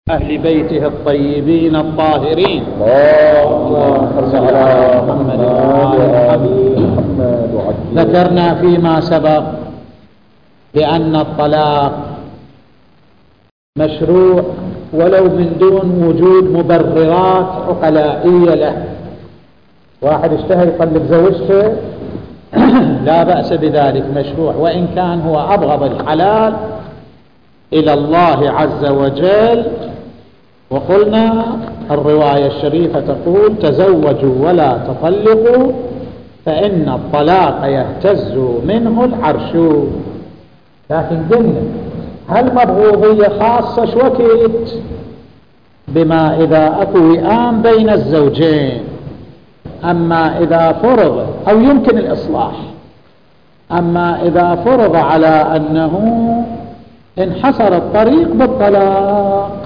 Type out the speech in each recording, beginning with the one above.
أهل بيته الطيبين الطاهرين. اللهم صل على محمد وعلى آل محمد. ذكرنا فيما سبق بأن الطلاق مشروع ولو من دون وجود مبررات عقلائية له. واحد اشتهى يطلق زوجته لا بأس بذلك، مشروع، وإن كان هو أبغض الحلال إلى الله عز وجل. وقلنا الرواية الشريفة تقول: تزوجوا ولا تطلقوا فإن الطلاق يهتز منه العرش. لكن قلنا هل مبغوضية خاصة شوكت بما إذا أكو وئام بين الزوجين، أما إذا فرض أو يمكن الإصلاح، أما إذا فرض على أنه انحصر الطريق بالطلاق،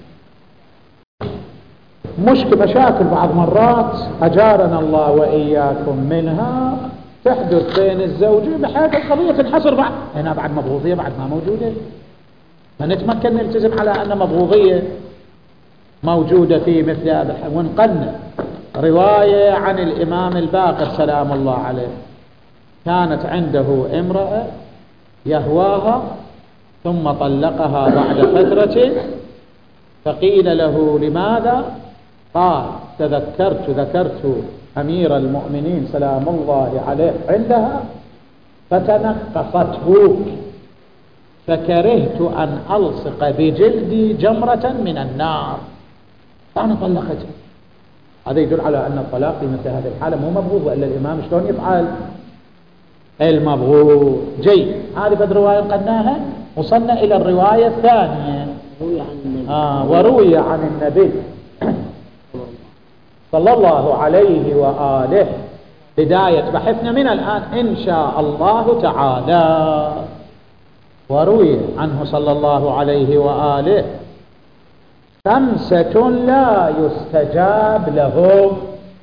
مشاكل بعض مرات أجارنا الله وإياكم منها تحدث بين الزوجين بحيث القضية تنحصر بعد هنا بعد مبغوضية بعد ما موجودة، فنتمكن نلتزم على أن مبغوضية موجودة في مثل هذا. ونقلنا رواية عن الإمام الباقر سلام الله عليه، كانت عنده امرأة يهواها ثم طلقها بعد فترة، فقيل له: لماذا؟ قال: ذكرت أمير المؤمنين سلام الله عليه عندها فتنقصته فكرهت أن ألصق بجلدي جمرة من النار، فأنا طلقته. هذا يدل على أن الطلاق في مثل هذه الحالة مو مبغوض، وإلا الإمام شلون يفعل المبغوض؟ جيد، هذه بد رواية قلناها. وصلنا إلى الرواية الثانية، وروي عن النبي صلى الله عليه وآله، بداية بحثنا من الآن إن شاء الله تعالى. وروي عنه صلى الله عليه وآله: 5 لا يستجاب لهم.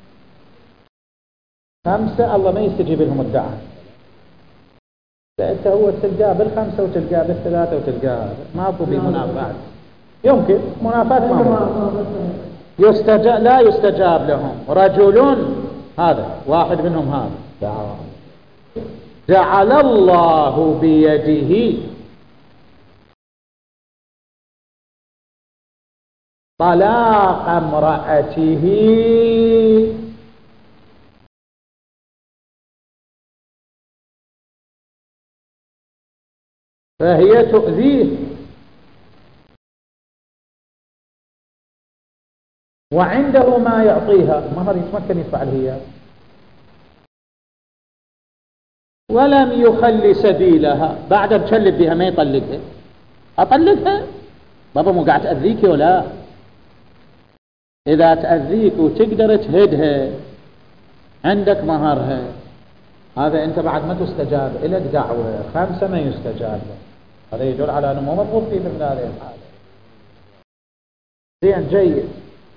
5 الله ما يستجيب لهم الدعاء. أنت هو تلقاه بالخمسة وتلقاه بالثلاثة وتلقاه ماكو في منافات، يمكن منافات لا يستجاب لهم. رجل، هذا واحد منهم، هذا جعل الله بيده طلاق امرأته فهي تؤذيه، وعنده ما يعطيها مهر يتمكن يفعل هي، ولم يخلي سبيلها بعد بتشلب بها ما يطلقها. أطلقها بابا، مو قاعد تأذيك ولا؟ إذا تأذيك وتقدر تهدها عندك مهرها، هذا أنت بعد ما تستجاب إليك دعوة. 5 ما يستجاب له، هذا يدل على أنه مو مطلوب في مثل هذه الحالة. زين، جيد.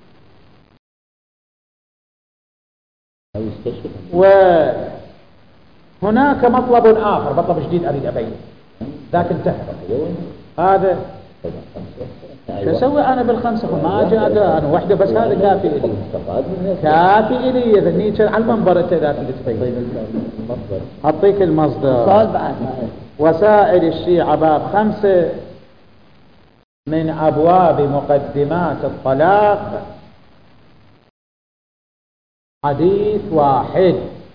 وهناك مطلب آخر، مطلب جديد أريد أبين، ذاك انتهى. هذا شو أسوي أنا بال5؟ ما جاء أنا وحده بس، هذا كافي إلي، كافي إلي. إذا نيجي على المنبر أنت ذاك اللي تبين. أعطيك المصدر: وسائل الشيعة باب 5 من أبواب مقدمات الطلاق، حديث 1.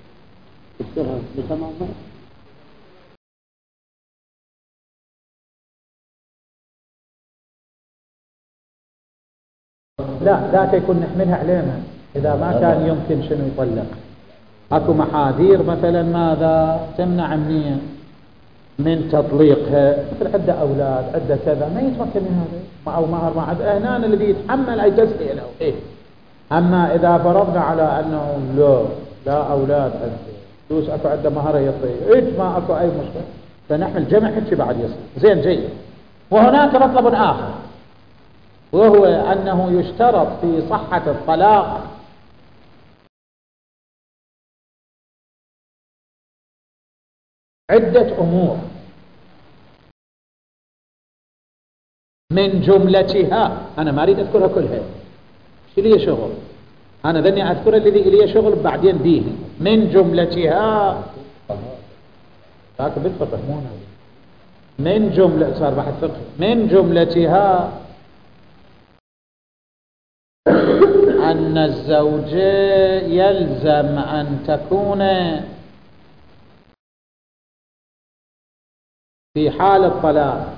لا، ذاك يكون نحملها علينا إذا ما كان يمكن شنو يطلق. أكو محاذير مثلا ماذا تمنع منين من تطليقها، مثل عدة أولاد عدة كذا ما يتمكن من هذا، أو مهر ما عد هنا اللي يتحمل أي تسهيل له إيه. أما إذا فرضنا على أنه لا أولاد عدة فلوس، أكو عدة مهر يطيع ما أكو أي مشكلة، فنحمل جمع حكي بعد يصير. زين، جيد. وهناك مطلب آخر، وهو أنه يشترط في صحة الطلاق عدة أمور. من جملتها. أنا ما أريد أذكرها كلها، شو لي شغل؟ أنا ذني أذكر الذي لي شغل بعدين به. من جملتها لكن بالفقه مو من جملة، صار بحث فقه. من جملتها أن الزوجة يلزم أن تكون في حال الطلاق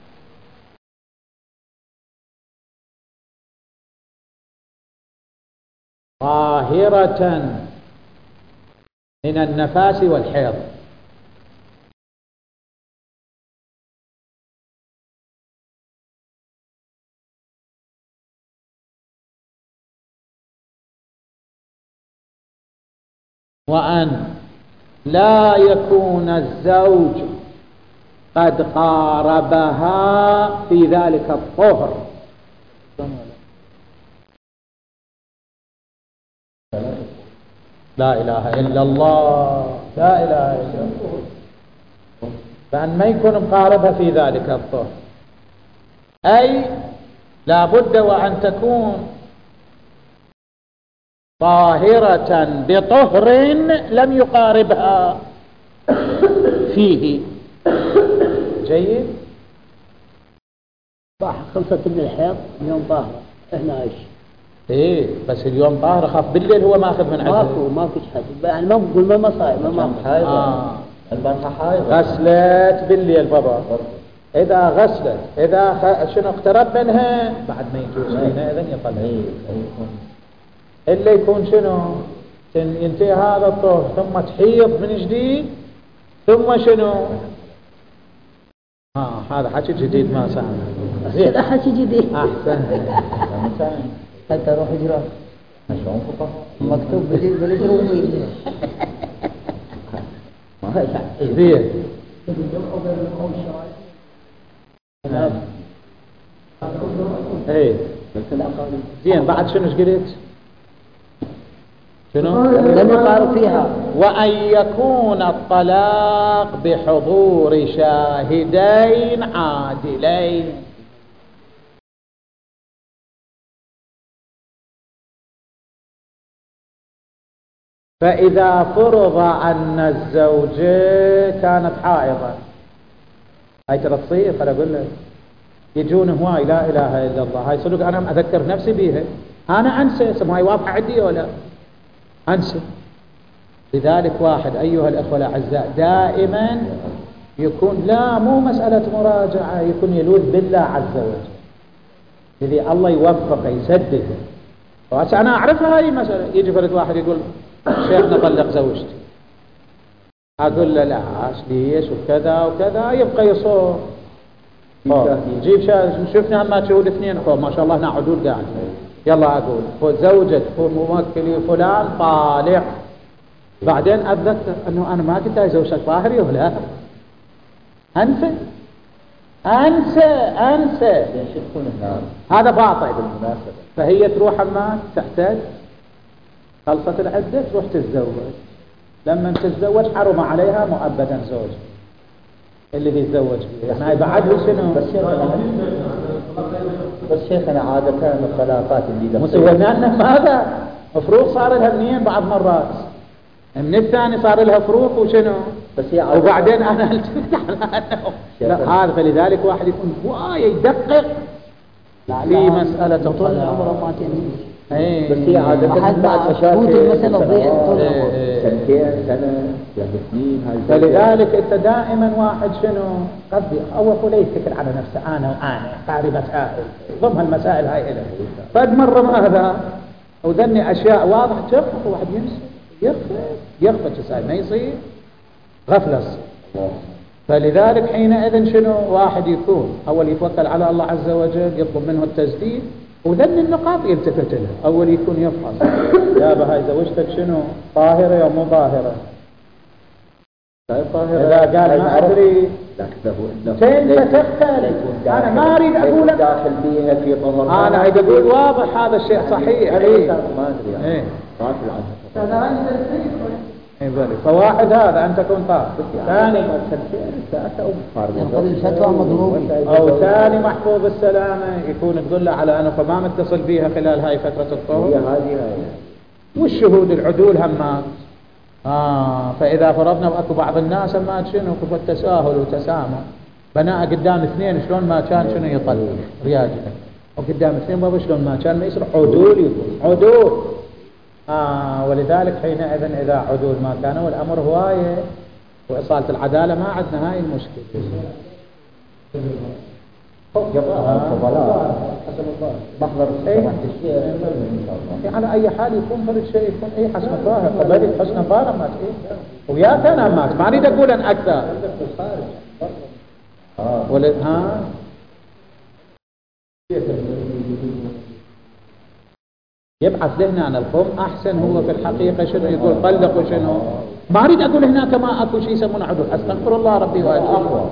طاهرة من النفاس والحيض. وأن لا يكون الزوج قد قاربها في ذلك الطهر. لا إله إلا الله، لا إله إلا الله. فأن ما يكون مقاربها في ذلك الطهر، أي لا بد وأن تكون طاهرة بطهر لم يقاربها فيه. جيد. صح. خلصت من الحيض اليوم طاهرة، احنا ايش؟ ايه بس اليوم طاهر، خاف بالليل هو ماخذ من عندها. ماكو شيء يعني، ما بقول ما صاير ما حايضة. البارحة حايضة. غسلت بالليل بابا. إذا غسلت إذا شنو اقترب منها بعد ما يجوز فينا إذن يطلع. إلا يكون شنو ينتهي هذا الطهر ثم تحيض من جديد ثم شنو. هذا حكي جديد ما سامع. زين حكي جديد. أحسن. حتى روح اجرا شلون فقط مكتوب بالجرومي. ما هي صح. زين. ايه زين. بعد شنو قلت؟ شنو؟ لم يقارب فيها. وأن يكون الطلاق بحضور شاهدين عادلين. فإذا فرض أن الزوجة كانت حائضة، هاي ترى تصير. خل أقول لك يجون هواي لا إله إلا الله، هاي صدق أنا أذكر نفسي بيها، أنا أنسى. هاي واضحة عندي ولا أنسى؟ لذلك واحد أيها الأخوة الأعزاء دائما يكون لا مو مسألة مراجعة، يكون يلوذ بالله عز وجل الذي الله يوفقه يسدد. أنا أعرفها هاي مسألة. يجي فرد واحد يقول شيخنا طلق زوجتي، أقول له لا ليش وكذا وكذا، يبقى يصور جيب شفنا هما شهود اثنين ما شاء الله هنا عدول قاعد. يلا أقول زوجة موكلي فلان طالق. بعدين أتذكر أنه أنا ما كنت زوجتك طاهري ولا أنسى. هذا باطل بالمناسبة. فهي تروح أما تحتاج خلصت العدة تروح تتزوج. لما تتزوج حرم عليها مؤبدا زوج اللي يتزوج فيه. يعني هاي بعد شنو؟ بس شيخنا عادة الطلاقات اللي مسوينا ماذا؟ فروق صار لها منين بعض مرات من الثاني صار لها فروق وشنو. بس هي وبعدين أنا التفت على لا هذا. فلذلك واحد يكون وايد يدقق في مسألة الطلاق. بس هي عادة بعد مشاكل سنتين سنة سنين هاي. فلذلك انت دائما واحد شنو قصدي اول لا يفكر على نفسه انا وانا قاربة ضمن المسائل هاي له. فد مرة ماذا وذني اشياء واضح تخفى واحد ينسى يخفى ما يصير غفلة. فلذلك حينئذ شنو واحد يكون اول يتوكل على الله عز وجل يطلب منه التسديد وذن النقاط يلتفت لها. أول يكون يفحص يا بهاي زوجتك شنو طاهرة أو مو طاهرة. إذا قال ما أدري كيف تختلف. أنا ما أريد أقول داخل بيها في طهر. أنا أريد أقول واضح هذا الشيء صحيح. ما أدري يعني. فواحد هذا أن تكون طاهر. ثاني أو ثاني محفوظ السلامة يكون تدل على أنه فما متصل بها خلال هاي فترة الطهر. والشهود العدول همات. فإذا فرضنا وأكو بعض الناس ما شنو كفى التساهل والتسامح بناء قدام اثنين شلون ما كان شنو يطلق رياجة وقدام اثنين بابا شلون ما كان ما يصير عدول يقول عدول. ولذلك حينئذ إذا عدول ما كان والأمر هواية وإصالة العدالة ما عندنا هاي المشكلة. على أي حال يكون فرد شيء يكون حسن الظاهر قبل حسن الظاهر ما تقول ويا كان ما أريد أقول أن أكثر يبعث لهنا عن الخم أحسن. هو في الحقيقة شنو يقول طلق وشنو ما أريد أقول هناك ما أكو شيء يسمونه عدول. أستغفر الله ربي وأتوب.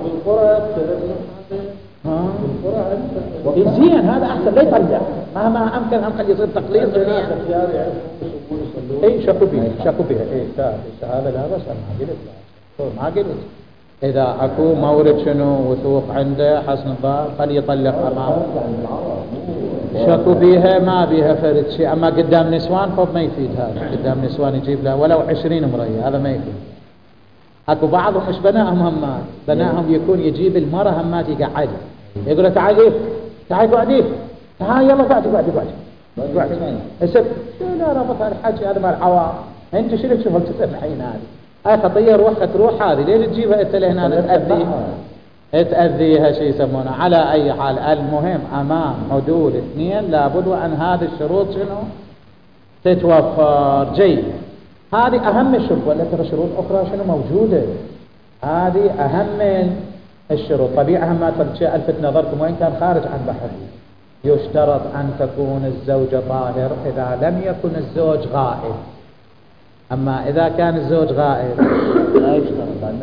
زين هذا أحسن لا يطلع ما أمكن أن قد يصير تقليص. شكوا بها هذا لا بس ما قلت إذا أكو مورد شنو وثوق عنده حسن الظاهر فليطلق أمامه. شكوا بها ما بها فرد شيء. أما قدام نسوان فما يفيد هذا. قدام نسوان يجيب له ولو 20 امرأة هذا ما يفيد. أكو بعضهم مش بناهم همات بناهم يكون يجيب المرأة همات يقعد يقول له تعالي قعدي تعال يلا قعدي لا رابط الحكي هذا مال العوام. انت شنو تشوفها تسمحين هاي خطيه تروح هذه ليش تجيبها انت لهنا تأذيها شيء يسمونه. على اي حال المهم امام حدود اثنين لابد وان هذه الشروط شنو تتوفر. جيد هذه اهم الشروط ولا ترى شروط اخرى شنو موجوده. هذه اهم الشروط. طبيعة ما ترجع ألفت نظركم وإن كان خارج عن بحث يشترط أن تكون الزوجة طاهر إذا لم يكن الزوج غائب. أما إذا كان الزوج غائب لا يشترط.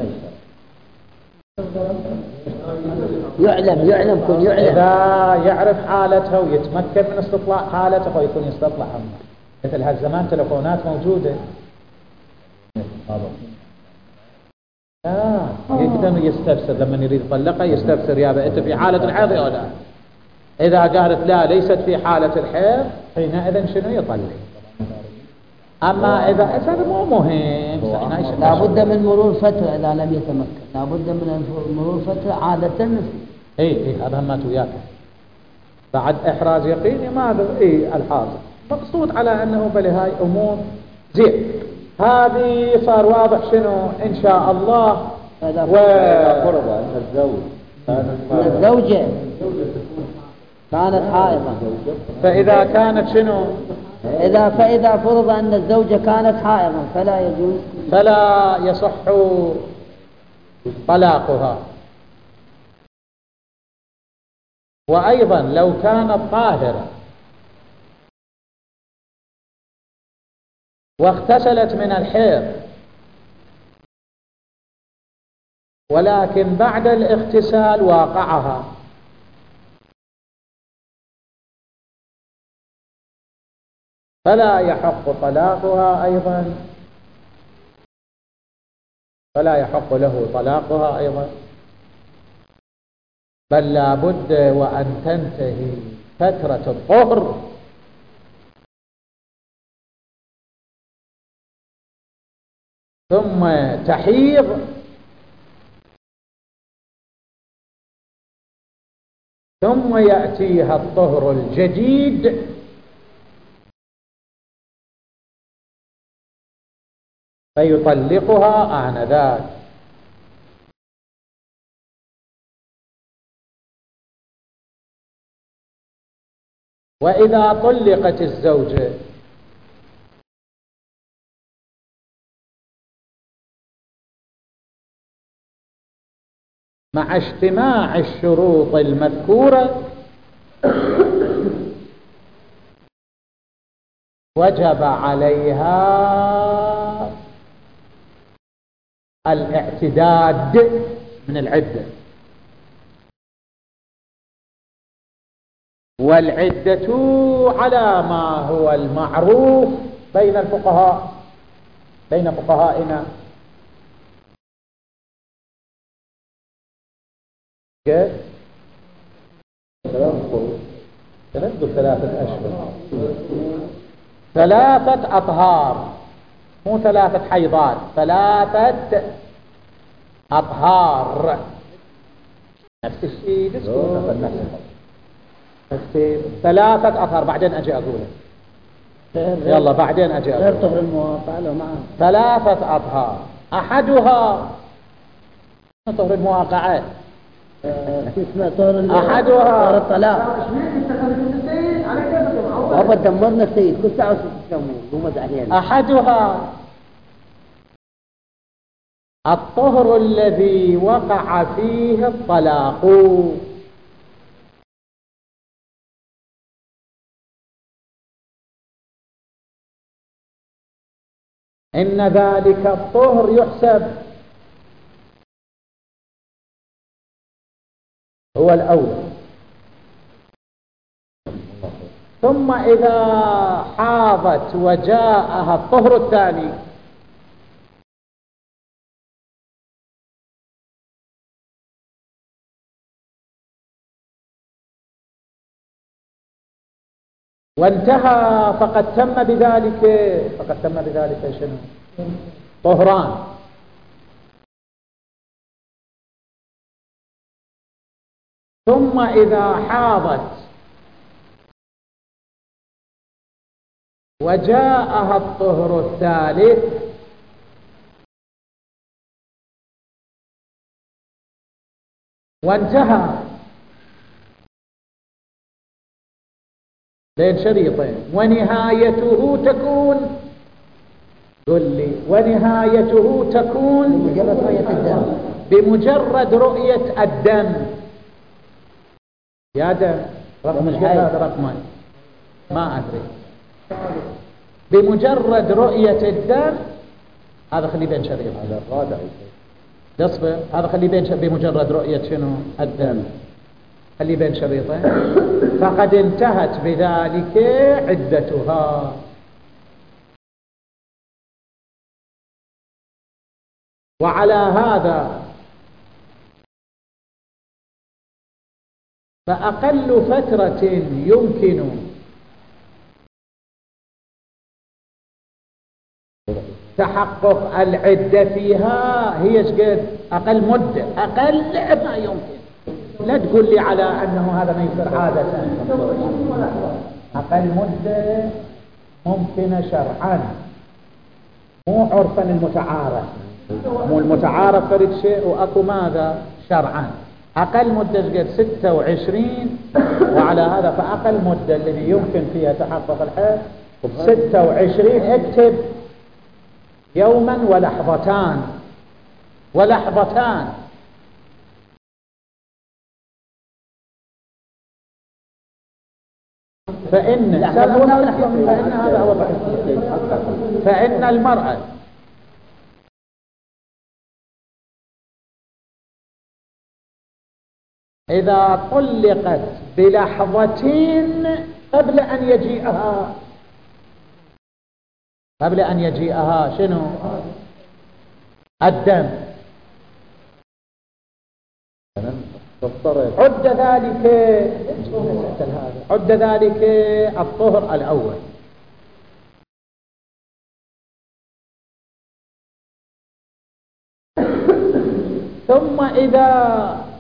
يعلم كن يعلم إذا يعرف حالتها ويتمكن من استطلاع حالتها ويكون يستطلع عنها. مثل هالزمان تلفونات موجودة يقدر يستفسر لما يريد يطلقها يستفسر يا أنت في حالة الحيض أو لا. إذا قالت لا ليست في حالة الحيض حينئذ شنو يطلق. أما إذا هذا مو مهم لابد من مرور فترة إذا لم يتمكن لابد من مرور فترة عادة. هذا ما وياك بعد إحراز يقيني ماذا الحاصل مقصود على أنه بلهاي أمور زين. هذه صار واضح شنو إن شاء الله. فرض أن الزوجة كانت حائضة فإذا كانت شنو فإذا فرض أن الزوجة كانت حائضة فلا يصح طلاقها. وأيضا لو كانت طاهرة واغتسلت من الحيض ولكن بعد الاغتسال واقعها فلا يحق طلاقها أيضا فلا يحق له طلاقها أيضا بل لا بد وأن تنتهي فترة الطهر ثم تحيض ثم يأتيها الطهر الجديد فيطلقها آنذاك. وإذا طلقت الزوجة مع اجتماع الشروط المذكورة وجب عليها الاعتداد من العدة. والعدة على ما هو المعروف بين الفقهاء بين فقهائنا؟ كيف؟ 3 أشهر، 3 أطهار، مو 3 حيضات، 3 أطهار. نفس الشيء نفس 3 أطهار. بعدين أجي أقوله، يلا بعدين أجي أقوله. غير طهر المواقع لو معه 3 أطهار، أحدها طهر المواقعات، اسمه طهر أحدها الطلاق. بابا دمرنا السيد كل ساعة وقومت علينا. أحدها الطهر الذي وقع فيه الطلاق، إن ذلك الطهر يحسب هو الأول. ثم إذا حاضت وجاءها الطهر الثاني وانتهى فقد تم بذلك شنو؟ طهران. ثم إذا حاضت وجاءها الطهر الثالث وانتهى بين شريطين، ونهايته تكون، قل لي، ونهايته تكون بمجرد رؤية الدم. يا دم رقم هذا رقمين ما أدري. بمجرد رؤية الدم، هذا خليه بين شريطين، هذا الرابع تصبر، هذا خليه بين بمجرد رؤية شنو؟ الدم، خليه بين شريطين، فقد انتهت بذلك عدتها. وعلى هذا فأقل فترة يمكن تحقق العدة فيها هي شقد؟ أقل مدة، أقل ما يمكن. لا تقول لي على أنه هذا ما يصير عادة. أقل مدة ممكنة شرعا، مو عرفا المتعارف، مو المتعارف فرد شيء وأكو ماذا شرعا. أقل مدة قد 26، وعلى هذا فأقل مدة الذي يمكن فيها تحقق الحيض 26. اكتب يوما ولحظتان. فإن هذا هو فإن المرأة إذا طلقت بلحظتين قبل أن يجيئها شنو؟ الدم، عد ذلك الطهر الأول. ثم إذا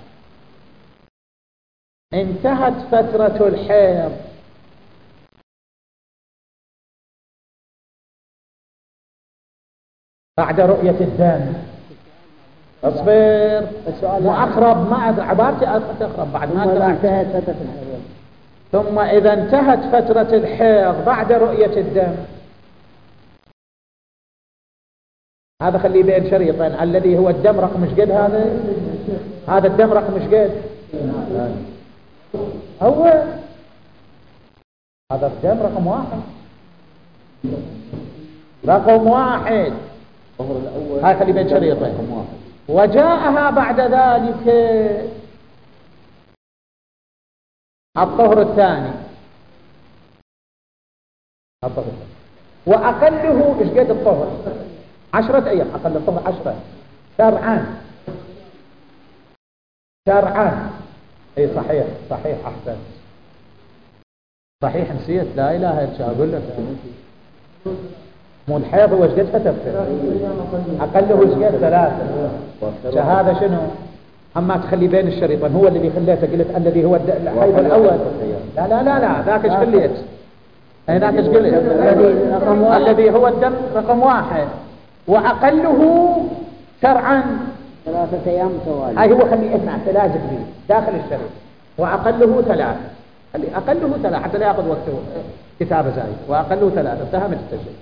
انتهت فترة الحيض بعد رؤية الدم، اصبر وأقرب، ما عبارتي أقرب بعد ما انتهت فترة الحيض. ثم إذا انتهت فترة الحيض بعد رؤية الدم، هذا خليه بين شريطين، الذي هو الدم رقم مش قد هذا الدم رقم مش قد هو هذا الدم رقم 1 هذا خليه بين شريطين. وجاءها بعد ذلك الطهر الثاني، وأقله إيش قد الطهر؟ 10 أيام أقل الطهر 10 شرعا. اي صحيح احسن صحيح نسيت لا اله الا الله اقول لك مو الحيض هو ايش قد فتره اقله ايش قد 3 هذا شنو اما تخلي بين الشريطين هو الذي خليته قلت الذي هو الحيض الاول لا ذاك ايش خليت ذاك ايش قلت الذي هو الدم رقم 1 واقله شرعا 3 أيام توالي. هاي هو خليه اسمع 3 جديد داخل الشريط واقله 3 اقله 3 حتى لا ياخذ وقته كتابه زايد واقله 3 اتهمت التشريع.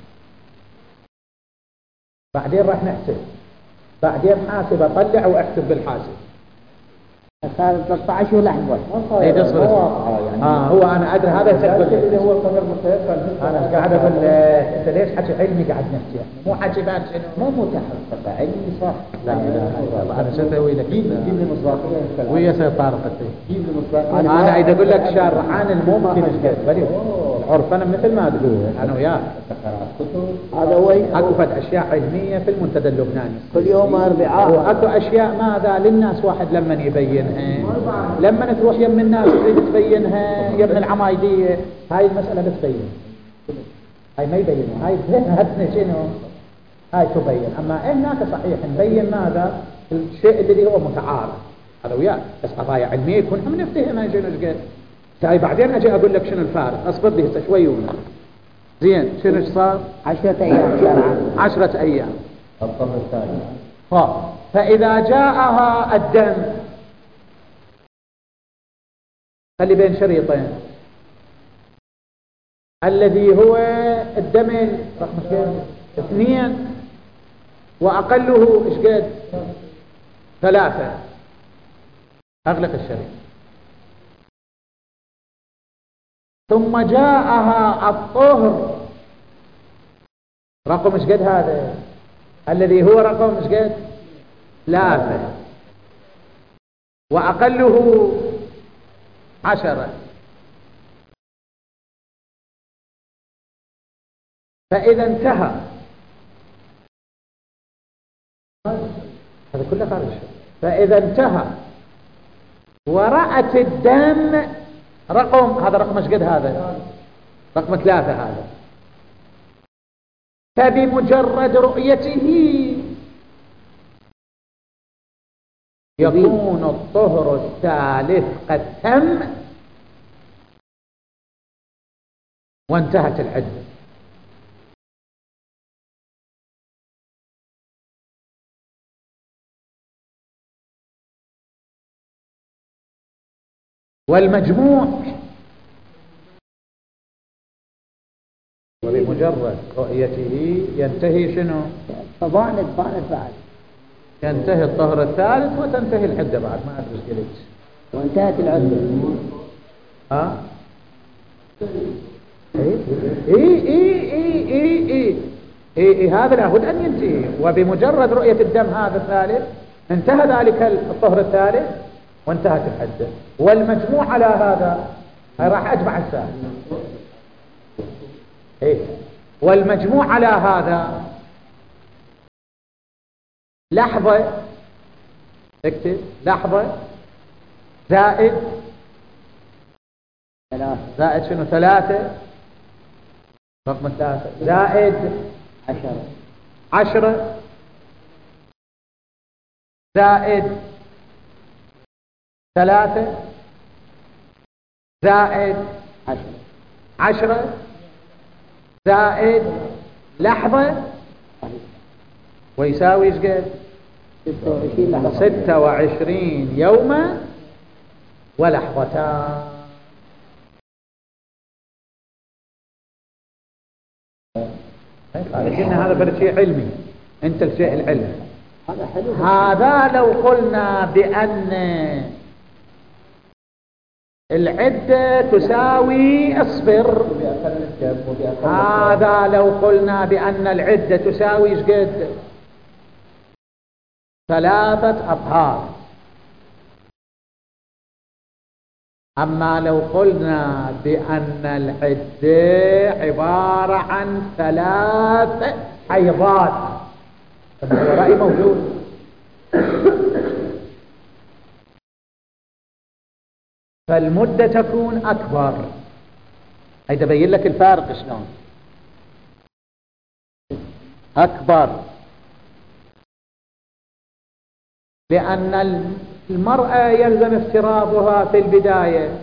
بعدين راح نحسب بعدين حاسب اطلع واحسب بالحاسب صار 13 ولحظه اي تصبر هو انا ادري هذا اللي هو القدر متيقن. انا قاعد اقول انت ليش حكي علمي قاعد نحكي مو حكي بان شنو مو تحقق علمي صح. لا انا شو اسوي لك جيب لي مصداقيه ويا سيطارة جيب لي مصداقيه. انا عايز اقول لك شرعان الممكن ايش قد العرف انا مثل ما تقول انا وياك هذا هو اكو فد اشياء علميه في المنتدى اللبناني كل يوم 4 واكو اشياء ماذا للناس واحد لما يبينها لما تروح يم الناس تريد تبينها يم العمايديه هاي المساله بتبين هاي ما يبينها هاي هدنا شنو هاي تبين. اما هناك صحيح نبين ماذا الشيء الذي هو متعارض هذا وياك بس قضايا علميه يكون هم نفتهمها شنو ايش قد هاي بعدين اجي اقول لك شنو الفارق اصبر لي هسه شوي ونا زين شنو ايش صار 10 أيام شرعا 10 أيام الطهر الثاني. فاذا جاءها الدم خلي بين شريطين الذي هو الدم رقم 2 واقله ايش قد 3 اغلق الشريط. ثم جاءها الطهر رقم ايش قد هذا الذي هو رقم ايش قد 3 واقله 10 فاذا انتهى هذا كله خارج فاذا انتهى ورأت الدم رقم هذا رقم ايش قد هذا رقم 3 هذا فبمجرد رؤيته يكون الطهر الثالث قد تم وانتهت العدة. والمجموع وبمجرد رؤيته ينتهي شنو فبانت بعد ينتهي الطهر الثالث وتنتهي العدة بعد ما أدري ايش قلت وانتهت العدة. هذا لابد أن ينتهي. وبمجرد رؤية الدم هذا الثالث انتهى ذلك الطهر الثالث وانتهت العدة. والمجموع على هذا راح أجمع السائل والمجموع على هذا لحظة اكتب لحظة زائد شنو 3 رقم 3 زائد 10 زائد 3 زائد 10 زائد لحظة ويساوي ايش قد 26 يوما ولحظتان. قلنا هذا بل شيء علمي انت الشيء العلمي هذا لو قلنا بأن العدة تساوي اصبر هذا لو قلنا بأن العدة تساوي ايش قد 3 أطهار. أما لو قلنا بأن العدة عبارة عن 3 حيضات هو رأي موجود. فالمدة تكون أكبر. هي تبين لك الفارق شلون. أكبر لأن المرأة يلزم افتراضها في البداية.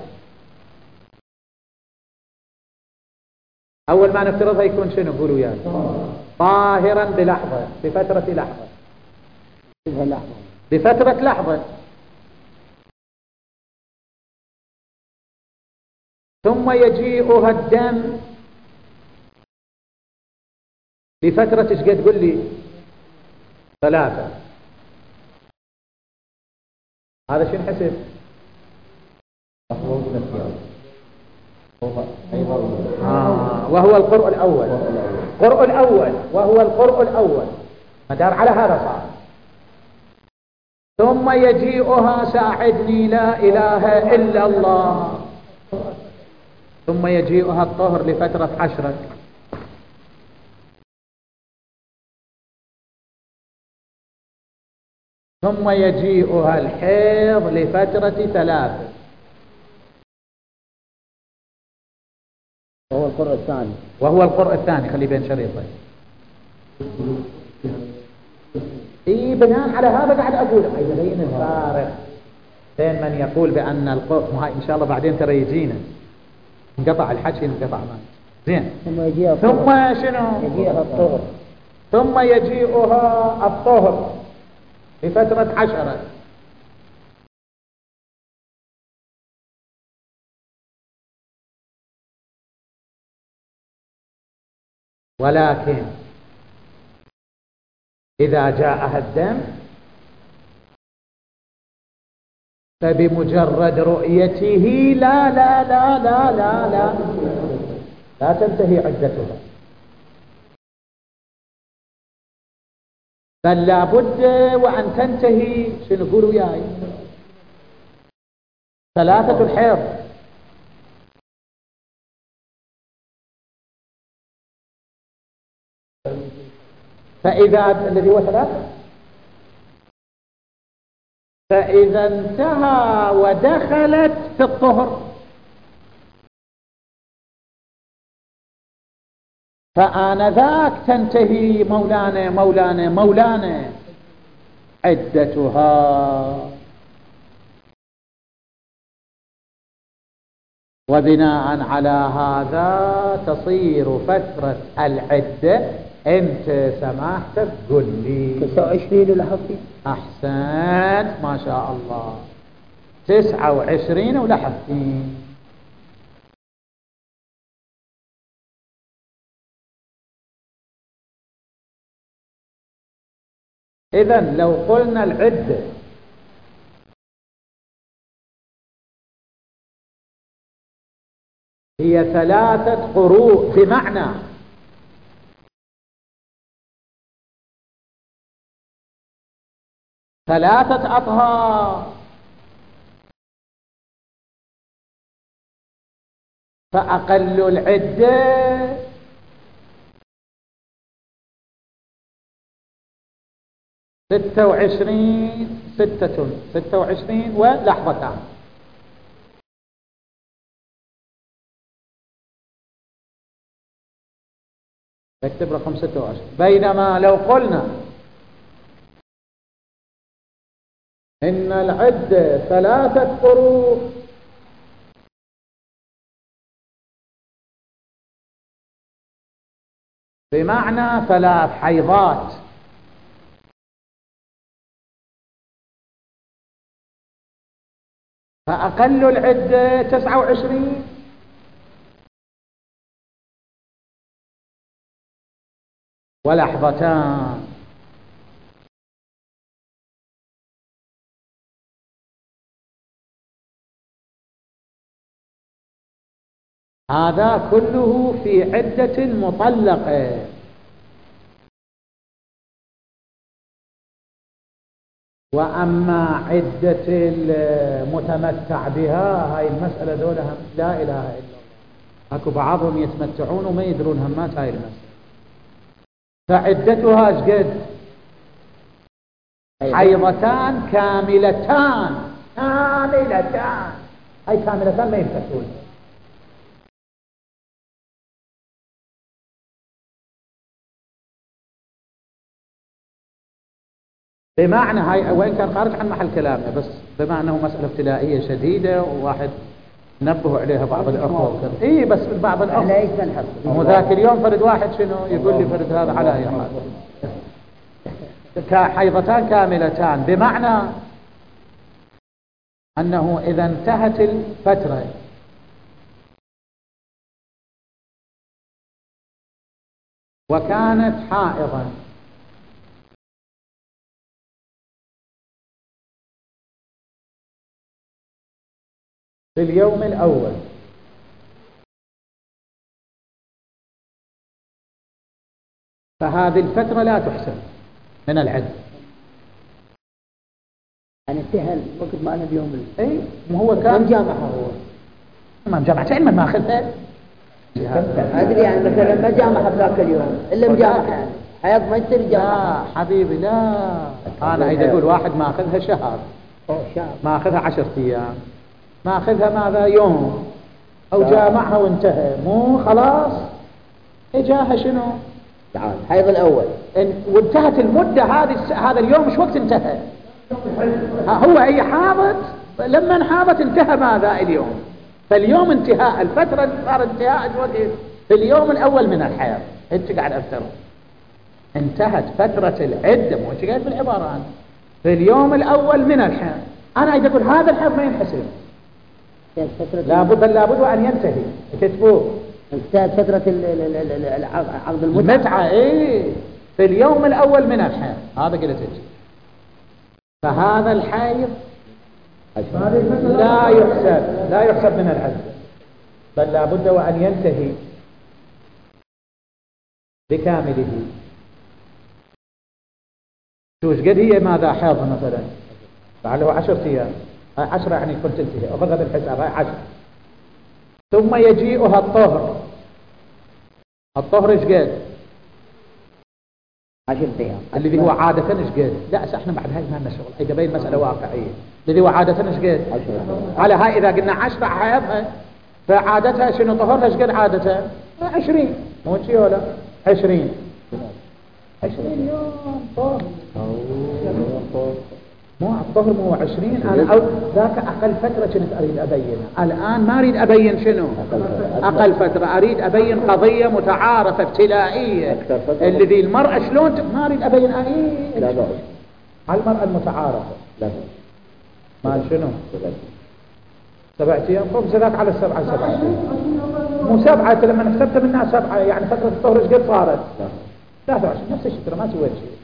أول ما نفترضها يكون شنو؟ قولوا يا طاهرا بلحظة، بفترة لحظة، بفترة لحظة. ثم يجيئها الدم بفترة ايش قد؟ قل لي 3. هذا شو نحسب؟ وهو القرء الأول. قرء الأول وهو القرء الأول مدار على هذا صار. ثم يجيئها ساعدني لا إله إلا الله. ثم يجيئها الطهر لفترة 10. ثم يجيئها الحيض لفترة 3. وهو القرء الثاني. وهو القرء الثاني. خلي بين شريطين. بناء على هذا قاعد أقول يبين الفارق بين من يقول بأن القرء، وهاي إن شاء الله بعدين ترى يجينا انقطع الحكي انقطع ما زين. ثم شنو؟ يجيئها الطهر. ثم يجيئها الطهر لفترة 10. ولكن إذا جاءها الدم فبمجرد رؤيته لا لا لا لا لا لا لا تنتهي عدتها، بل لابد وأن تنتهي شنو نقولوا وياي 3 الحيض. فإذا الذي هو 3، فإذا انتهى ودخلت في الطهر فآنذاك تنتهي مولانا مولانا مولانا عدتها. وبناء على هذا تصير فترة العدة انت سماحتك قل لي 29 ولا حفظي؟ احسنت ما شاء الله 29 ولا حفظي. اذا لو قلنا العدة هي 3 قروء بمعنى 3 أطهار، فأقل العدة 26 ولحظتان. اكتب رقم 26. بينما لو قلنا إن العدة 3 قروء بمعنى 3 حيضات، فأقل العدة 29 ولحظتان. هذا كله في عدة المطلقة. وأما عدة المتمتع بها هاي المسألة دولها لا إله إلا الله. أكو بعضهم يتمتعون وما يدرون همات هاي المسألة. فعدتها شقد حيضتان كاملتان. هاي كاملتان ما ينفكون. بمعنى هاي وإن كان خارج عن محل كلامه، بس بما أنه مسألة ابتلائية شديدة وواحد نبهوا عليها بعض الأخوة. إيه بس بعض الأخوة وذاك اليوم فرد واحد شنو يقول لي فرد هذا على أي حال كحيضتان كاملتان، بمعنى أنه إذا انتهت الفترة وكانت حائضا في اليوم الأول فهذه الفترة لا تحسب من العد. يعني انتهى الوقت معنا اليوم اي ما هو كان جامعة، هو ما جامعة علما ما أخذها أدري يعني مثلا ما جامعة في ذاك اليوم إلا مجامعة يعني حياة ما يصير جامعة. لا حبيبي لا، أنا إذا أقول واحد ما أخذها شهر ما أخذها 10 أيام ما أخذها ماذا يوم أو جامعها وانتهى، مو خلاص إجاها شنو تعال حيض الأول وانتهت المدة هذا اليوم مش وقت انتهى. هو هي حاضت لما انحاضت انتهى ماذا اليوم، فاليوم انتهاء الفترة صار انتهاء الوقت في اليوم الأول من الحيض. انت قاعد افترض انتهت فترة العدة، مو انت قاعد بالعبارات في اليوم الأول من الحيض. أنا إذا أقول هذا الحيض ما ينحسب، لابد أن ينتهي. كتبوه انتهت فترة عقد المتعة إيه في اليوم الأول من الحيض، هذا قلت إيش. فهذا الحيض لا يحسب من العدة، بل لابد وأن ينتهي بكامله. شوش قد هي ماذا حيض مثلا فعله 10 أيام، 10 يعني كنت تنتهي أخذها بالحساب هاي 10. ثم يجيئها الطهر ايش قد 10 أيام الذي هو عادة ايش قد. لا احنا بعد هاي ما لنا شغل، هي قبيل مسألة واقعية. الذي هو عادة ايش قد على هاي إذا قلنا 10 حيضها فعادتها شنو طهرها ايش قد عادتها 20 مو شي ولا 20 يوم طهر. مو الطهر مو 20. أنا ذاك أقل فترة كنت أريد أبينها. الآن ما أريد أبين شنو أقل فترة، أريد أبين قضية متعارفة ابتلائية. الذي المرأة شلون ما أريد أبين على المرأة المتعارفة ما شنو 7 أيام فوق ذاك على 7 مو 7 لما حسبت منها 7 يعني فترة الطهر ايش قد صارت 23 نفس الشيء ترى ما سويت شيء.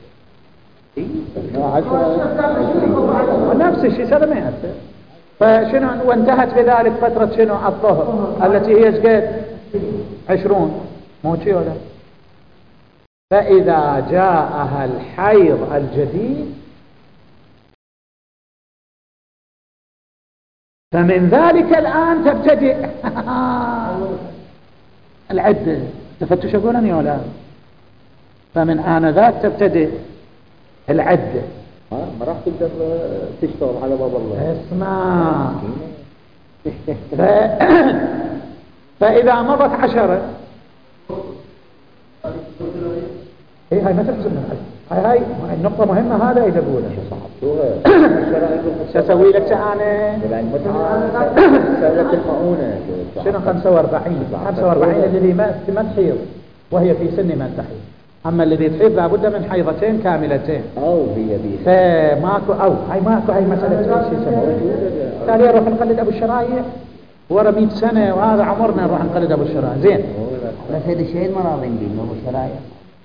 نفس الشيء هذا ما يأثر. فشنو وانتهت بذلك فترة شنو الطهر التي هي قد 20 مو شيء ولا. فإذا جاءها الحيض الجديد فمن ذلك الآن تبتدئ العدة. تفتش أقولني ولا؟ فمن آنذاك تبتدئ العدة. ما راح تقدر تشتغل على باب الله. اسمع فإذا مضت 10 هاي ما تحسب من هاي النقطة مهمة. هذا إذا أقولها سأسوي لك أنا شنو 45 الذي ما تحيض وهي في سن ما تحيض. أما الذي تحيض لابد من حيضتين كاملتين فماكو هاي مسألة شيء يسمونه تالي نروح نقلد أبو الشرايع ورا 100 سنة وهذا عمرنا نروح نقلد أبو الشرايع. زين بس هذا الشيء ما راضين بيه أبو الشرايع.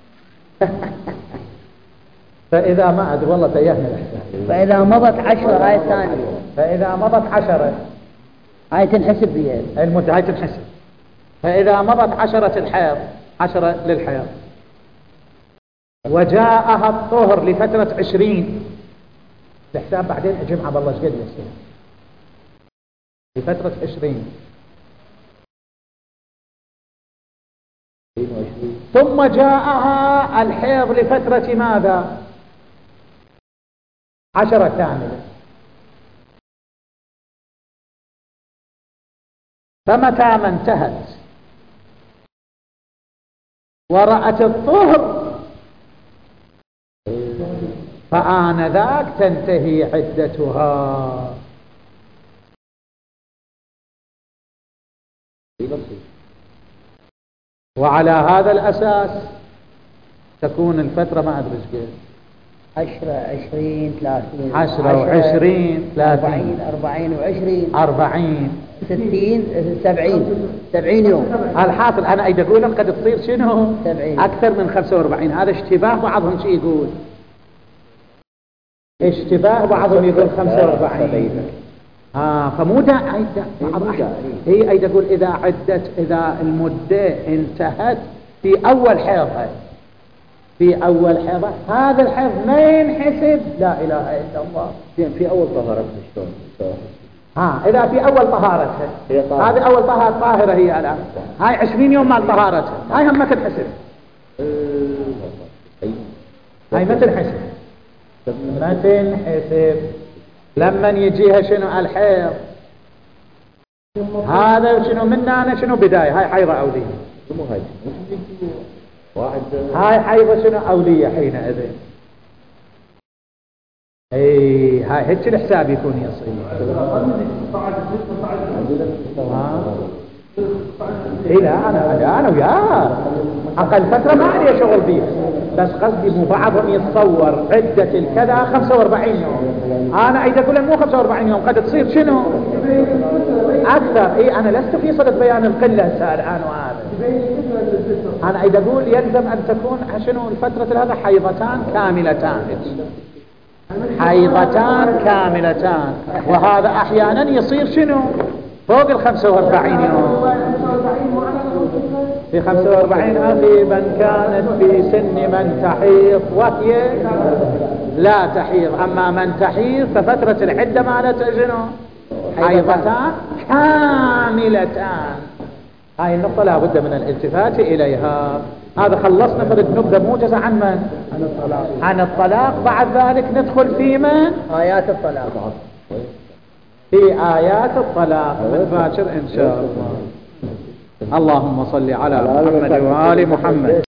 فإذا ما أدري والله تيهنا. فإذا مضت 10 هاي الثانية. فإذا مضت 10 هاي تنحسب فيها هاي تنحسب. فإذا مضت 10 الحيض 10 للحيض وجاءها الطهر لفترة 20 الحساب بعدين اجمع بالله ايش قد يصير لفترة 20 ثم جاءها الحيض لفترة ماذا 10 كاملة. فمتى ما انتهت ورأت الطهر فآنذاك تنتهي عدتها. وعلى هذا الأساس تكون الفترة ما أدري ايش قد 10 20 30 10 و20 30 40 و20 40 60 70 يوم. الحاصل أنا أيد أقول قد تصير شنو 70 أكثر من 45. هذا اشتباه بعضهم شيء يقول اشتباه بعضهم يقول 45. فمو عدة هي أيد أقول إذا عدت إذا المدة انتهت في أول حيضة هذا الحيض ما ينحسب. لا إله إلا الله. في أول طهارتها شلون؟ إذا في أول طهارتها هذه أول طاهرة هي الآن هاي 20 يوم مال طهارتها هاي هم ما تنحسب. هاي ما تنحسب لما يجيها شنو الحيض هذا شنو منا أنا شنو بداية. هاي حيضة أولية. هاي حيضة شنو أولية حينئذ. هاي هيك الحساب يكون يصير. لا أنا وياه أقل فترة ما عليه شغل بيها. بس قصدي مو بعضهم يتصور عدة الكذا 45 يوم. أنا عيد أقول مو 45 يوم قد تصير شنو أكثر. أنا لست في صدد بيان القلة الآن. وهذا أنا عيد أقول يلزم أن تكون شنو الفترة هذا حيضتان كاملتان. وهذا أحيانا يصير شنو فوق 45 يوم. في 45 أخيبا كانت في سن من تحيض وهي لا تحيض. أما من تحيض ففترة العدة معناتها شنو حيضتان كاملتان. هاي النقطة لا بد من الالتفات إليها. هذا خلصنا فرد نبدأ موجزة عن من؟ عن الطلاق. بعد ذلك ندخل في من؟ آيات الطلاق. في آيات الطلاق من باكر إن شاء الله. اللهم صل على محمد وآل محمد.